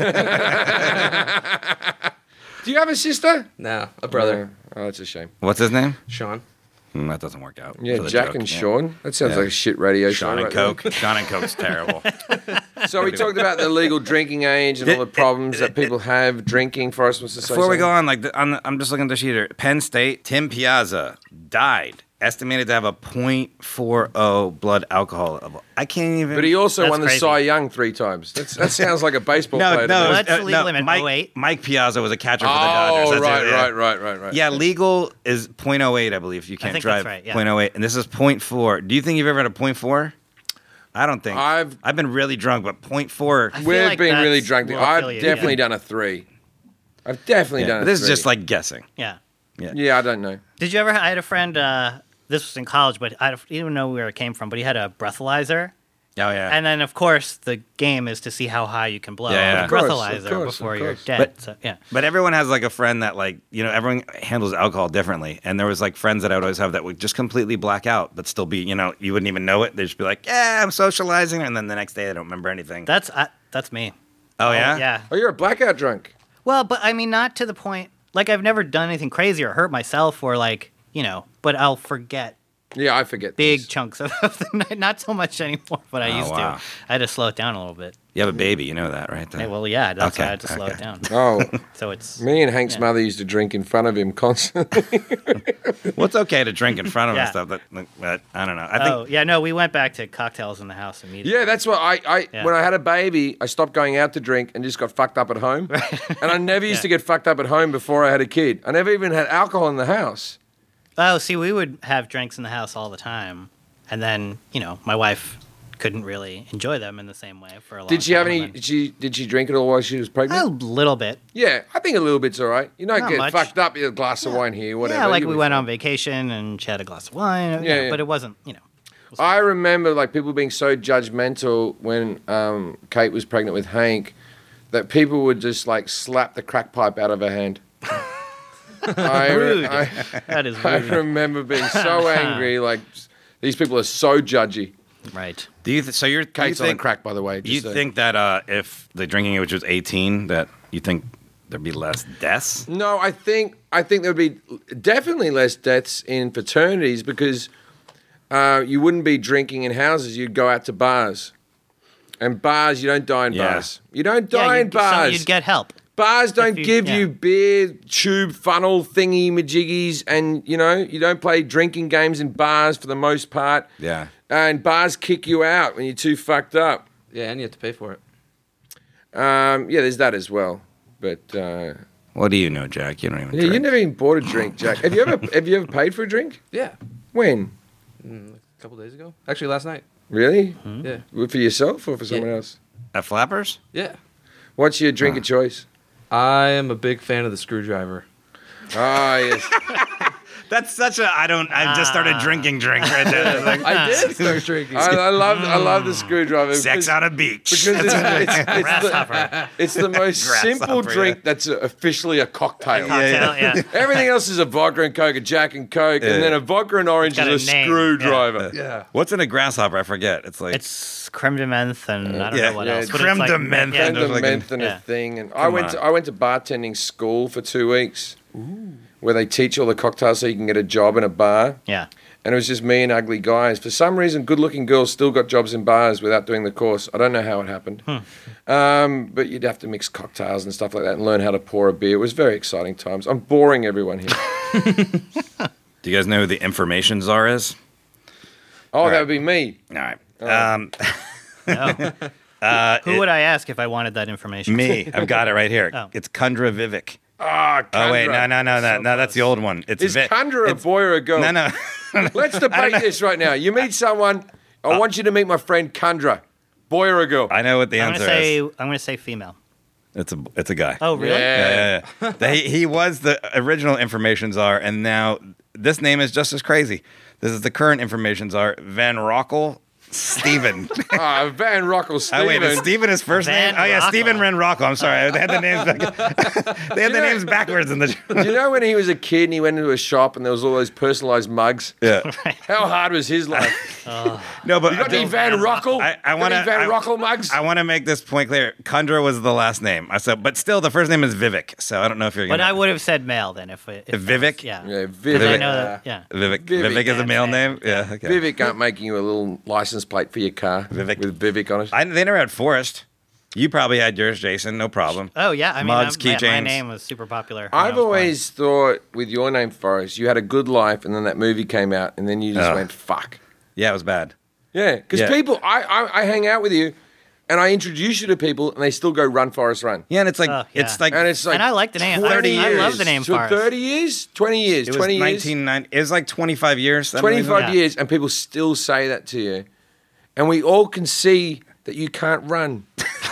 Do you have a sister? No, a brother, Oh, that's a shame. What's his name? Sean. Mm, that doesn't work out. Yeah, for the Jack joke. and Yeah. Sean. That sounds Yeah. like a shit radio show. Sean and right there. Coke. Sean and Coke's terrible. So we talked about the legal drinking age and all the problems that people have drinking. Forrest wants to say Before we go something. on, like the, on the, I'm just looking at the sheet here. Penn State, Tim Piazza died, estimated to have a point four oh blood alcohol level. I can't even. But he also That's won the crazy. Cy Young three times. That's, that sounds like a baseball no, player. to no, me. What's uh, the legal no, limit? Mike, oh eight? Mike Piazza was a catcher for the Oh, Dodgers. That's right, it, yeah. right, right, right, right. Yeah, legal is point oh eight, I believe. You can't think drive that's right, yeah. point oh eight, and this is point four. Do you think you've ever had a point four? I don't think. I've- I've been really drunk, but point four. I feel We've like been really that's- drunk. will I've kill you, definitely yeah. done a three. I've definitely Yeah, done a this is three. just like guessing. Yeah. Yeah, I don't know. Did you ever? I had a friend. Uh, this was in college, but I don't even know where it came from. But he had a breathalyzer, Oh yeah. and then of course the game is to see how high you can blow Yeah, yeah. a Of course, of breathalyzer course, before of you're course. dead. But- so, yeah. But everyone has like a friend that like you know everyone handles alcohol differently, and there was like friends that I would always have that would just completely black out, but still be you know you wouldn't even know it. They'd just be like, yeah, I'm socializing, and then the next day they don't remember anything. That's uh, that's me. oh yeah, Yeah. Oh, you're a blackout drunk. Well, but I mean, not to the point. Like I've never done anything crazy or hurt myself or like you know. But I'll forget Yeah, I forget. big things. chunks of the night. Not so much anymore, but I Oh, used wow. to. I had to slow it down a little bit. You have a baby, you know that, right? Hey, well, yeah, that's Okay, why I had to slow okay. it down. Oh, So it's me and Hank's Yeah. mother used to drink in front of him constantly. Well, it's okay to drink in front of him Yeah. and stuff, but, but I don't know. I think oh yeah, no, we went back to cocktails in the house immediately. Yeah, that's what I, I Yeah. when I had a baby, I stopped going out to drink and just got fucked up at home. And I never used Yeah. to get fucked up at home before I had a kid. I never even had alcohol in the house. Oh, see, we would have drinks in the house all the time, and then you know, my wife couldn't really enjoy them in the same way for a long time. Did she have any? and Did she did she drink it all while she was then- pregnant? A little bit. Yeah, I think a little bit's all right. You don't Not get much. fucked up. You have a glass of wine here, whatever. Yeah, like You'll we be went fine. on vacation and she had a glass of wine. Yeah, Yeah, yeah. but it wasn't, you know. I remember like people being so judgmental when um, Kate was pregnant with Hank that people would just like slap the crack pipe out of her hand. I, re- Rude. I, That is I rude. remember being so angry. Like these people are so judgy. Right. Do you th- so you're Kate's you on think, crack, by the way. You just so- think that uh, if the drinking age was eighteen, that you think there'd be less deaths? No, I think I think there would be definitely less deaths in fraternities because uh, you wouldn't be drinking in houses. You'd go out to bars, and bars you don't die in Yeah. bars. You don't Yeah, die in you'd, so bars. you'd get help. Bars don't you- give yeah. you beer tube funnel thingy majiggies, and you know you don't play drinking games in bars for the most part. Yeah. And bars kick you out when you're too fucked up. Yeah, and you have to pay for it. Um, yeah, there's that as well. But uh, What do you know, Jack? You don't even. yeah, you drink. never even bought a drink, Jack. Have you ever have you ever paid for a drink? Yeah, When? mm, like a couple days ago. Actually, last night. Really? Yeah, For yourself or for someone Yeah. else? At Flappers? yeah. What's your drink of choice? I am a big fan of the Screwdriver. Ah, yes. That's such a. I don't. I just started drinking drink right there. Like, I did start drinking. I, I love I love the screwdriver. sex because- on a beach. Because it's, it's, it's, the, Grasshopper. it's the most simple Grasshopper, drink yeah. that's officially a cocktail. Cocktail, yeah. Everything else is a vodka and coke, a Jack and coke, Yeah. and then a vodka and orange Got is a a name, screwdriver. yeah. What's in a grasshopper? I forget. It's like It's creme de menthe and I don't Yeah, know what yeah, else. but creme it's de like, menthe Yeah, And Kind a of like menth and yeah. a thing. And I Come went on. to, I went to bartending school for two weeks where they teach all the cocktails so you can get a job in a bar. yeah. And it was just me and ugly guys. For some reason, good-looking girls still got jobs in bars without doing the course. I don't know how it happened. Um, but you'd have to mix cocktails and stuff like that and learn how to pour a beer. It was very exciting times. I'm boring everyone here. Do you guys know who the information czar is? Oh, that right. would be me. All right. Oh. Um, No. uh, Who would I ask if I wanted that information? me. I've got it right here. Oh. It's Kundra Vivek. Ah, Oh wait, no, Kundra. no, no, no, So no. That's the old one. It's Is Vi- Kundra a it's- boy or a girl? No, no. Let's debate this right now. You meet someone. I want you to meet my friend Kundra. Boy or a girl? I know what the I'm answer gonna say is. I'm gonna say female. It's a it's a guy. Oh, really? Yeah. Yeah, yeah, yeah. he, he was the original information czar, and now this name is just as crazy. This is the current information czar, Van Rockel Steven. Oh, Van Rockel Steven. Oh, wait, is Steven his first Van name? Oh, yeah, Rockel. Stephen Ren Rockel. I'm sorry. They had the names back. They had the know- names backwards in the. Do you know when he was a kid and he went into a shop and there was all those personalised mugs? Yeah. How hard was his life? No, but You got any Van Rockel? I, I Got want any to. Van I, Rockel mugs? I want to make this point clear. Kundra was the last name. I said, but still, the first name is Vivek. So I don't know if you're But gonna. I would have said male then if it. If If that was- Vivek? yeah. yeah, Because I Vivek. know that. Yeah. Vivek. Vivek. Vivek is a male name. Yeah. Okay. Vivek aren't making you a little license plate for your car Vivek. with Vivek on it. I, they never had Forrest. You probably had yours, Jason. No problem. Oh yeah. I mean, Mugs, I'm- my, my keychains. name was super popular. when I I've was born. always thought with your name, Forrest, you had a good life, and then that movie came out, and then you just Oh. went, fuck. Yeah, it was bad. Yeah, because Yeah. people, I, I, I hang out with you, and I introduce you to people, and they still go, run, Forrest, run. Yeah, and it's like Oh, yeah. it's like And it's like And I like the name. I- twenty I years. love the name So Forrest. thirty years? twenty years. it was twenty years. nineteen ninety. It was like twenty-five years. that movie was twenty-five Yeah. years, and people still say that to you. And we all can see that you can't run.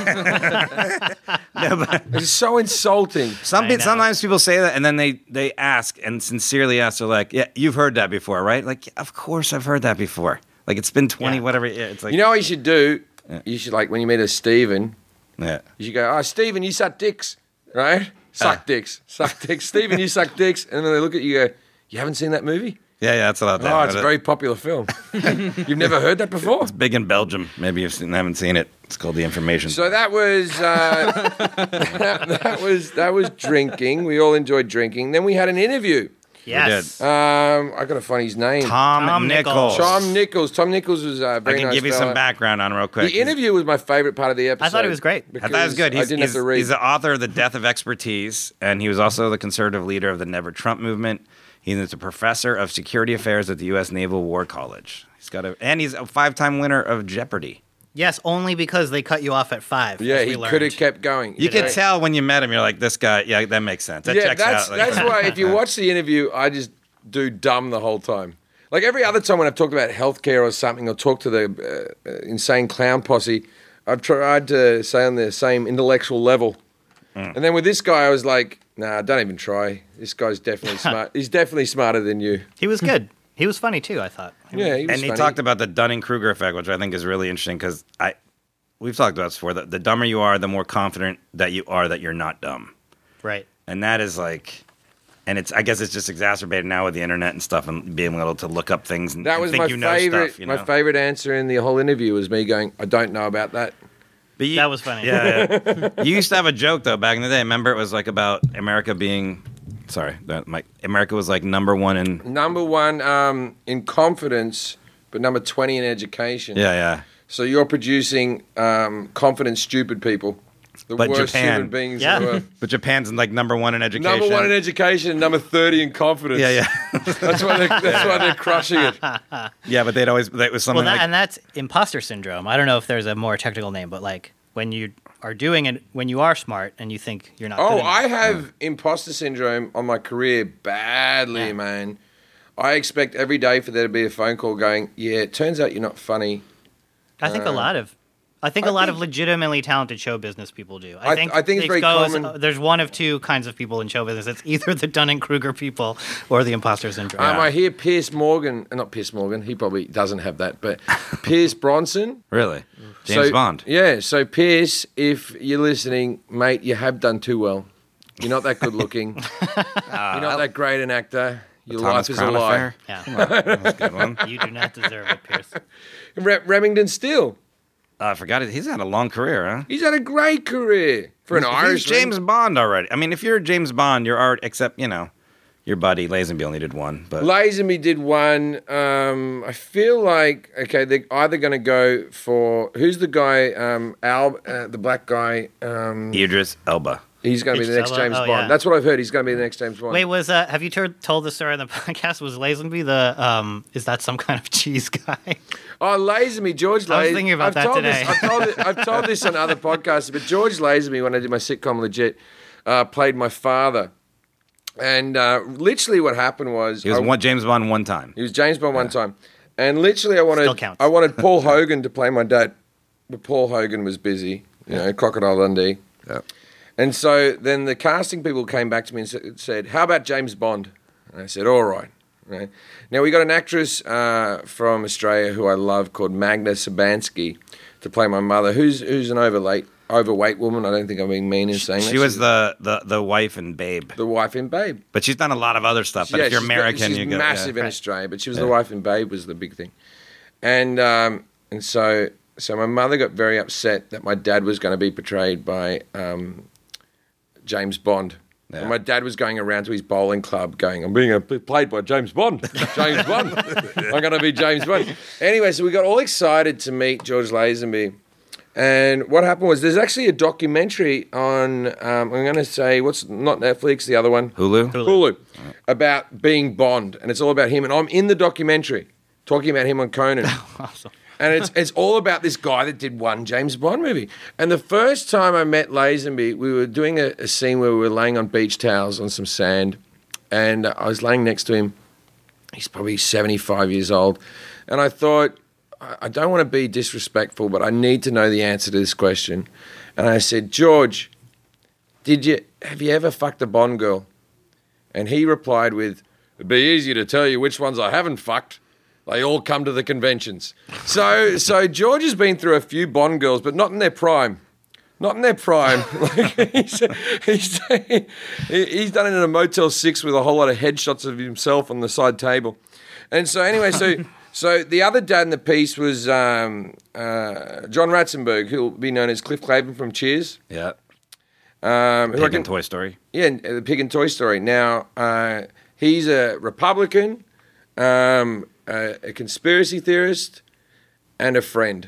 It's so insulting. Some I pe- know. sometimes people say that, and then they they ask and sincerely ask. They're like, "Yeah, you've heard that before, right?" Like, "Yeah, of course I've heard that before. Like, it's been twenty, Yeah. whatever. Yeah, it's like, You know what you should do? You should, like, when you meet a Steven, yeah. you should go, oh, Steven, you suck dicks, right? Suck Uh. dicks. Suck dicks. Steven, you suck dicks. And then they look at you and go, you haven't seen that movie? yeah, yeah, that's a lot. Oh, it's a very popular film. You've never heard that before? big in Belgium. Maybe you've seen, haven't seen it. It's called The Information. So that was uh, that, that was that was drinking. We all enjoyed drinking. Then we had an interview. Yes. Um, I gotta find his name. Tom, Tom Nichols. Nichols. Tom Nichols. Tom Nichols was uh, I very can nice give you fella. some background on him real quick. The interview was my favorite part of the episode. I thought it was great. I thought it was good. I He's, didn't he's, have to read. he's the author of The Death of Expertise, and he was also the conservative leader of the Never Trump movement. He's a professor of security affairs at the U S Naval War College. He's got a, and he's a five-time winner of Jeopardy. Yes, only because they cut you off at five. yeah, as we he learned. could have kept going. You could know? tell when you met him, you're like, this guy, yeah, that makes sense. That yeah, checks that's out. Like, that's why if you watch the interview, I just do dumb the whole time. Like every other time when I've talked about healthcare or something, or talked to the uh, uh, insane clown posse, I've tried to say on the same intellectual level. Mm. And then with this guy, I was like, nah, don't even try. This guy's definitely smart. He's definitely smarter than you. He was good. He was funny too, I thought. Yeah, he was and he funny. talked about the Dunning-Kruger effect, which I think is really interesting because I, we've talked about this before. The, the dumber you are, the more confident that you are that you're not dumb, Right. and that is like, and it's I guess it's just exacerbated now with the internet and stuff, and being able to look up things and, That and was think my you know favorite. stuff. You My know? favorite answer in the whole interview was me going, I don't know about that. But you- That was funny. Yeah, yeah. You used to have a joke though back in the day. Remember, it was like about America being, sorry, that my America was like number one in. Number one um, in confidence, but number twenty in education. Yeah, yeah. So you're producing um, confident, stupid people. The But worst Japan- human beings Yeah. in the world. But Japan's like number one in education. Number one in education, number thirty in confidence. Yeah, yeah, That's why they're, that's why they're crushing it. yeah. But they'd always that was Well, something that, like and that's imposter syndrome. I don't know if there's a more technical name, but like when you are doing it, when you are smart and you think you're not. Oh, good enough. I have imposter syndrome on my career badly, Yeah. man. I expect every day for there to be a phone call going, yeah, it turns out you're not funny. I think a lot of, I think I a lot think- of legitimately talented show business people do. I, I th- think I think it's it very goes, common- uh, there's one of two kinds of people in show business. It's either the Dunning Kruger people or the imposter syndrome. Um, I hear Pierce Morgan, uh, not Pierce Morgan, he probably doesn't have that, but Pierce Bronson. really James So- Bond. Yeah, so Pierce, if you're listening, mate, you have done too well. You're not that good looking. You're not that great an actor. Your Thomas life is a Crown lie. affair. Yeah, That's a good one. you do not deserve it, Pierce. Re- Remington Steele, Uh, I forgot it. He's had a long career, huh? he's had a great career for an He's Irish James Bond already. I mean, if you're James Bond, you're already, except you know, your buddy Lazenby only did one, but Lazenby did one. Um, I feel like okay, they're either going to go for who's the guy, um, Al, uh, the black guy. Um, Idris Elba. he's going to be the next Idris Elba? James Oh, Bond. yeah. That's what I've heard. He's going to be the next James Bond. Wait, was uh, have you tur- told the story on the podcast? Was Lazenby the um? Is that some kind of cheese guy? Oh, Lazenby, George Lazenby. I was thinking about I've that told today. This, I've, told it, I've told this on other podcasts, but George Lazenby, when I did my sitcom Legit, uh, played my father. And uh, literally what happened was... He was I- one James Bond one time. He was James Bond one time. And literally I Still wanted counts. I wanted Paul Hogan to play my dad. But Paul Hogan was busy, you know, Crocodile Dundee. Yeah. And so then the casting people came back to me and sa- said, how about James Bond? And I said, all right. Right. Now, we got an actress uh, from Australia who I love called Magda Sabansky to play my mother, who's who's an overweight overweight woman. I don't think I'm being mean in saying that. She was She's the, the, the wife in Babe. the wife in Babe. But she's done a lot of other stuff. But Yeah, if you're she's got- American, she's you go. massive yeah. in Australia, but she was Yeah. the wife in Babe was the big thing, and um, and so so my mother got very upset that my dad was going to be portrayed by um, James Bond. Yeah. And my dad was going around to his bowling club going, I'm being uh, played by James Bond. James Bond. I'm going to be James Bond. Anyway, so we got all excited to meet George Lazenby. And what happened was there's actually a documentary on, um, I'm going to say, what's not Netflix, the other one? Hulu? Hulu. About being Bond. And it's all about him. And I'm in the documentary talking about him on Conan. Awesome. And it's it's all about this guy that did one James Bond movie. And the first time I met Lazenby, we were doing a, a scene where we were laying on beach towels on some sand. And I was laying next to him. He's probably seventy-five years old. And I thought, I I don't want to be disrespectful, but I need to know the answer to this question. And I said, George, did you have you ever fucked a Bond girl? And he replied with, it'd be easy to tell you which ones I haven't fucked. They all come to the conventions. So so George has been through a few Bond girls, but not in their prime. Not in their prime. Like he's, he's, he's done it in a Motel six with a whole lot of headshots of himself on the side table. And so anyway, so so the other dad in the piece was um, uh, John Ratzenberg, who'll be known as Cliff Clavin from Cheers. Yeah. Um, who I Pig can- in Toy Story. Yeah, and, uh, the pig in Toy Story. Now, uh, he's a Republican, um, a, a conspiracy theorist, and a friend.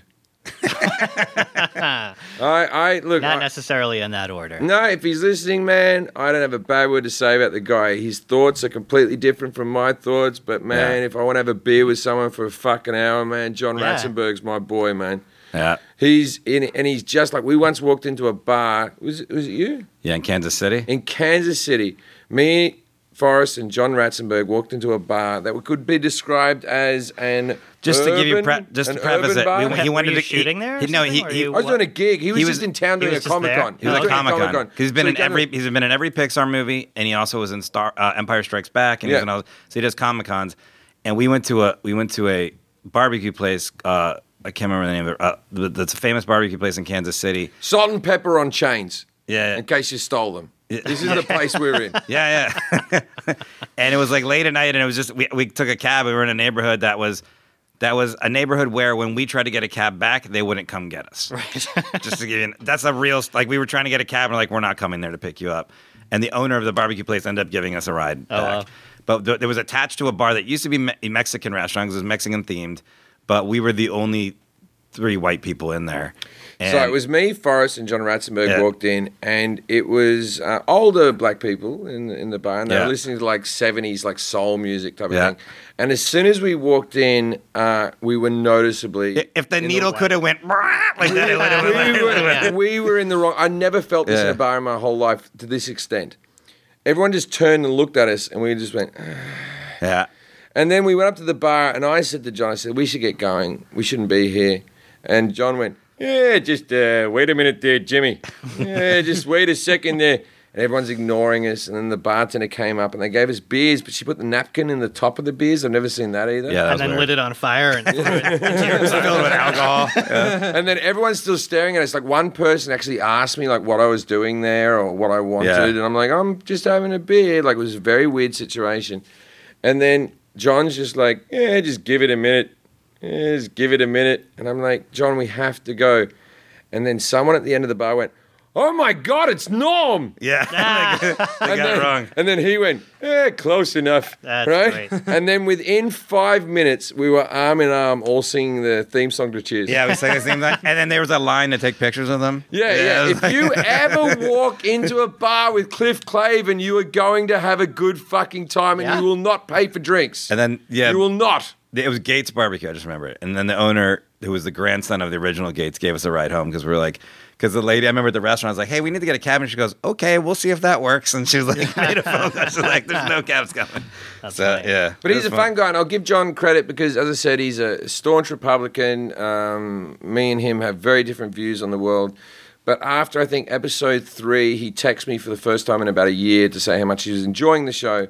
I, I look. Not I- necessarily in that order. no, if he's listening, man, I don't have a bad word to say about the guy. His thoughts are completely different from my thoughts, but man, Yeah. if I want to have a beer with someone for a fucking hour, man, John Yeah. Ratzenberg's my boy, man. Yeah. He's in, and he's just like we once walked into a bar. Was it, was it you? Yeah, in Kansas City. In Kansas City, me, Forrest, and John Ratzenberg walked into a bar that could be described as an Just to give you urban- pre- just to an preface urban it, bar. we, he Were wanted you to shooting there or He, no, he, something, or he, you- I was doing a gig. He was, He just was- in town he doing a was just Comic there? Con. He was Oh, at okay. Comic Con. Comic-Con. He's been So in he done every. it- He's been in every Pixar movie, and he also was in Star uh, Empire Strikes Back, and he Yeah. was in all. So he does Comic Cons, and we went to a we went to a barbecue place. Uh, I can't remember the name of it. Uh, but that's a famous barbecue place in Kansas City. Salt and pepper on chains. Yeah, In case you stole them. Yeah. This is the place we're in. yeah, yeah. And it was like late at night, and it was just we we took a cab. We were in a neighborhood that was. That was a neighborhood where when we tried to get a cab back, they wouldn't come get us. Right. Just to give you, an, that's a real, like we were trying to get a cab and we're like, we're not coming there to pick you up. And the owner of the barbecue place ended up giving us a ride Oh, back. wow. But th- there was attached to a bar that used to be me- a Mexican restaurant, 'cause it was Mexican themed, but we were the only three white people in there. And So it was me, Forrest, and John Ratzenberg Yeah. walked in, and it was uh, older black people in in the bar, and they Yeah. were listening to like seventies, like soul music type of Yeah. thing. And as soon as we walked in, uh, we were noticeably. if the in needle way. could have went like that, it would have we, were, Yeah. we were in the wrong. I never felt this in Yeah. a bar in my whole life to this extent. Everyone just turned and looked at us, and we just went. Yeah. And then we went up to the bar, and I said to John, I said, we should get going. We shouldn't be here. And John went, yeah, just uh, wait a minute there, Jimmy. Yeah, just wait a second there. And everyone's ignoring us. And then the bartender came up, and they gave us beers, but she put the napkin in the top of the beers. I've never seen that either. Yeah, that And was then weird. lit it on fire and threw it into your Filled with alcohol. And then everyone's still staring at us. Like one person actually asked me like what I was doing there or what I wanted. Yeah. And I'm like, I'm just having a beer. Like it was a very weird situation. And then John's just like, yeah, just give it a minute. Yeah, just give it a minute. And I'm like, John, we have to go. And then someone at the end of the bar went, oh my God, it's Norm. Yeah. they got and it then, wrong. And then he went, yeah, close enough. That's right? great. And then within five minutes, we were arm in arm all singing the theme song to Cheers. Yeah, we sang the same thing. And then there was a line to take pictures of them. Yeah, yeah. it was If like- you ever walk into a bar with Cliff Clavin, you are going to have a good fucking time, and Yeah. you will not pay for drinks. And then, yeah. You will not. It was Gates Barbecue. I just remember it. And then the owner, who was the grandson of the original Gates, gave us a ride home because we were like, because the lady I remember at the restaurant was like, "Hey, we need to get a cab," and she goes, "Okay, we'll see if that works." And she was like, "Made a phone call." She's like, "There's no cabs coming." That's So funny. yeah, But it he's a was fun guy, and I'll give John credit because, as I said, he's a staunch Republican. Um, me and him have very different views on the world. But after, I think, episode three, he texted me for the first time in about a year to say how much he was enjoying the show.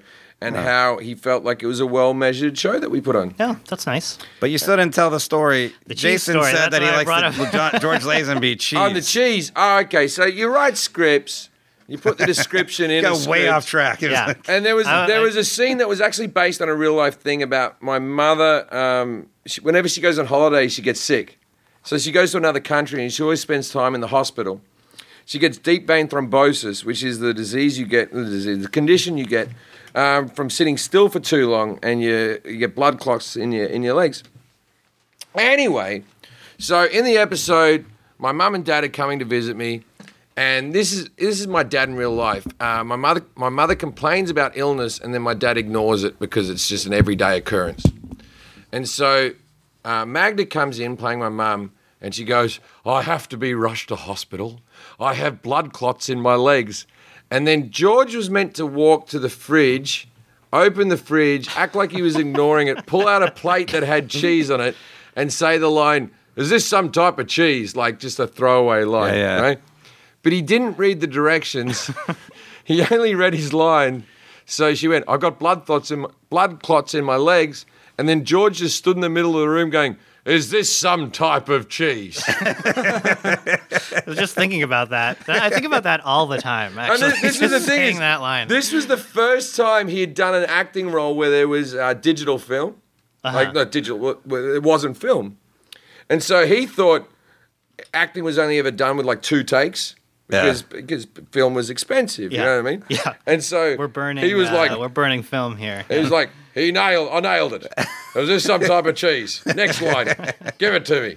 and how he felt like it was a well-measured show that we put on. Yeah, that's nice. But you still didn't tell the story. The cheese Jason story, said that's that he what I likes brought the John, George Lazenby cheese. On the cheese. Oh, okay. So you write scripts, you put the description in. Go a way script, off track. It was Yeah. like- And there was I- there I- was a scene that was actually based on a real life thing about my mother. Um, she, whenever she goes on holiday, she gets sick, so she goes to another country and she always spends time in the hospital. She gets deep vein thrombosis, which is the disease you get, the disease, the condition you get um, from sitting still for too long, and you you get blood clots in your in your legs. Anyway, so in the episode, my mum and dad are coming to visit me. And this is this is my dad in real life. Uh, my mother my mother complains about illness, and then my dad ignores it because it's just an everyday occurrence. And so uh, Magda comes in playing my mum, and she goes, "I have to be rushed to hospital. I have blood clots in my legs." And then George was meant to walk to the fridge, open the fridge, act like he was ignoring it, pull out a plate that had cheese on it, and say the line, "Is this some type of cheese?" Like just a throwaway line, Yeah, yeah. right? But he didn't read the directions. He only read his line. So she went, "I got blood clots in my, blood clots in my legs." And then George just stood in the middle of the room going, "Is this some type of cheese?" I was just thinking about that. I think about that all the time. And Actually, this, this was the Just thing. saying Is, that line. This was the first time he had done an acting role where there was uh, digital film. Uh-huh. Like, not digital, where it wasn't film. And so he thought acting was only ever done with like two takes. Because, Yeah. because film was expensive, you Yeah. know what I mean? Yeah. And so we're burning. he was uh, like, we're burning film here. he was like, he nailed, I nailed it. Was this some type of cheese? Next line, give it to me.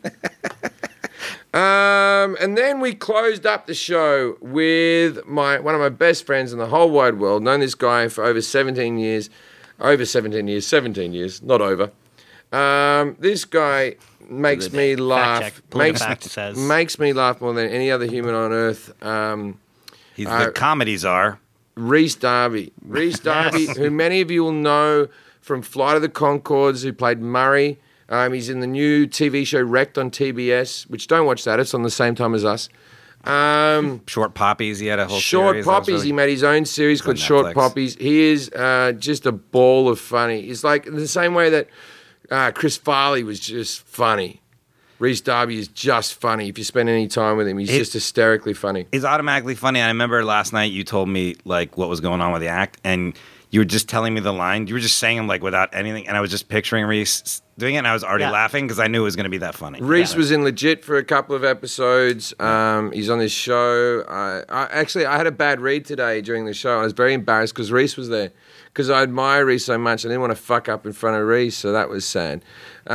Um, and then we closed up the show with my one of my best friends in the whole wide world. Known this guy for over seventeen years, over seventeen years, seventeen years, not over. Um, this guy makes me laugh. check. Political Makes, fact says. makes me laugh more than any other human on earth. Um, He's Uh, the comedy czar. Reese Darby. Reese Darby, who many of you will know from Flight of the Conchords, who played Murray. Um, he's in the new T V show Wrecked on T B S, which don't watch that. It's on the same time as us. Um, Short Poppies. He had a whole Short series. That was Poppies. really- He made his own series called on Short Netflix. Poppies. He is uh, just a ball of funny. It's like in the same way that uh, Chris Farley was just funny. Reese Darby is just funny. If you spend any time with him, he's It- just hysterically funny. He's automatically funny. I remember last night you told me like what was going on with the act, and you were just telling me the line. You were just saying them like without anything, and I was just picturing Reese doing it, and I was already Yeah. laughing because I knew it was going to be that funny. Reese Yeah. was in Legit for a couple of episodes. Um, he's on this show. I, I actually I had a bad read today during the show. I was very embarrassed because Reese was there. Because I admire Reese so much, I didn't want to fuck up in front of Reese, so that was sad.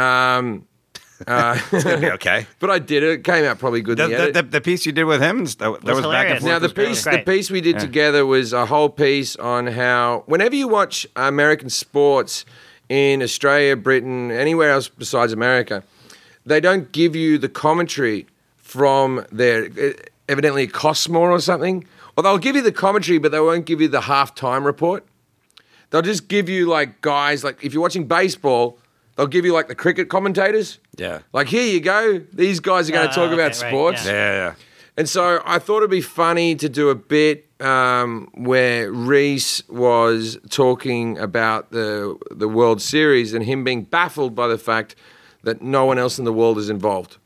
Um, uh, It's gonna be okay. but I did it. It came out probably good. The, in the the, edit. the, the piece you did with him, that, that was, back and hilarious. forth. Now the was great. piece, Great. the piece we did together was a whole piece on how whenever you watch American sports in Australia, Britain, anywhere else besides America, they don't give you the commentary from their. Evidently, it costs more or something, or they'll give you the commentary, but they won't give you the halftime report. They'll just give you like guys like if you're watching baseball, they'll give you like the cricket commentators. Yeah. Like here you go, these guys are going to Ah, talk okay, about right, sports. Yeah, yeah, yeah. And so I thought it'd be funny to do a bit um, where Reese was talking about the the World Series and him being baffled by the fact that no one else in the world is involved.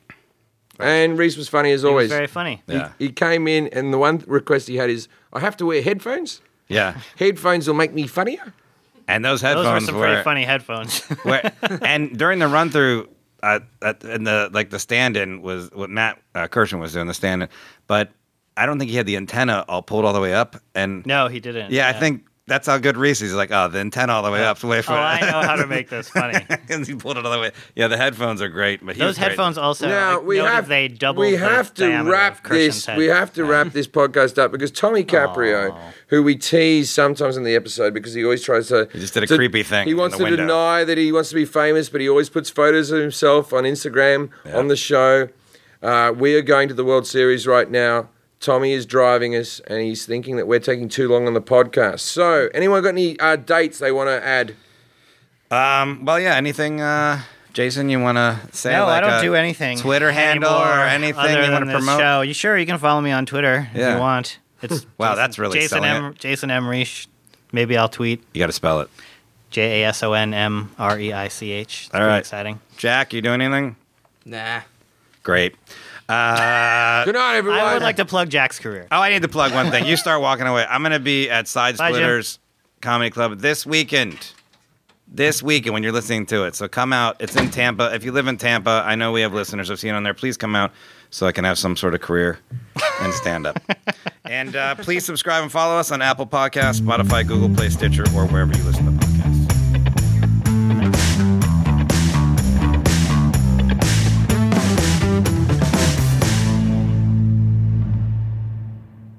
And Reese was funny as It was always. very funny. He, Yeah. he came in, and the one request he had is, "I have to wear headphones. Yeah. Headphones will make me funnier." And those Those were headphones some were, pretty funny headphones. where, and during the run through, uh, at, and the like the stand-in was what Matt uh, Kirshen was doing the stand-in, but I don't think he had the antenna all pulled all the way up. And No, he didn't. yeah, I think that's how good Reese is. He's like, oh, the antenna all the way up, way for Oh, I know how to make this funny. and he pulled it all the way. Yeah, the headphones are great, but he Those was great. headphones also. now I we noted have they double. we the have to diameter wrap of Kirshen's this head. we have to wrap this podcast up because Tommy Caprio, who we tease sometimes in the episode because he always tries to He just did a to- creepy thing He in wants the to window. deny that he wants to be famous, but he always puts photos of himself on Instagram Yeah. on the show. Uh, we are going to the World Series right now. Tommy is driving us, and he's thinking that we're taking too long on the podcast. So, anyone got any uh, dates they want to add? Um, well, yeah, anything, uh, Jason, you want to say? No, like I don't a do anything. Twitter handle anymore or anything other you want than to this promote? Show. You sure you can follow me on Twitter if Yeah. you want? It's Wow, Jason- that's really Jason selling M. it. Jason M. Reich. Maybe I'll tweet You got to spell it. J A S O N M R E I C H. It's All pretty right. exciting. Jack, you doing anything? Nah. Great. Uh, Good night, everyone. I would like to plug Jack's career. oh, I need to plug one thing. You start walking away. I'm going to be at Side Bye, Jim. Splitters Comedy Club this weekend. This weekend when you're listening to it. So come out. It's in Tampa. If you live in Tampa, I know we have listeners. I've seen it on there. Please come out so I can have some sort of career in stand-up. And uh, please subscribe and follow us on Apple Podcasts, Spotify, Google Play, Stitcher, or wherever you listen.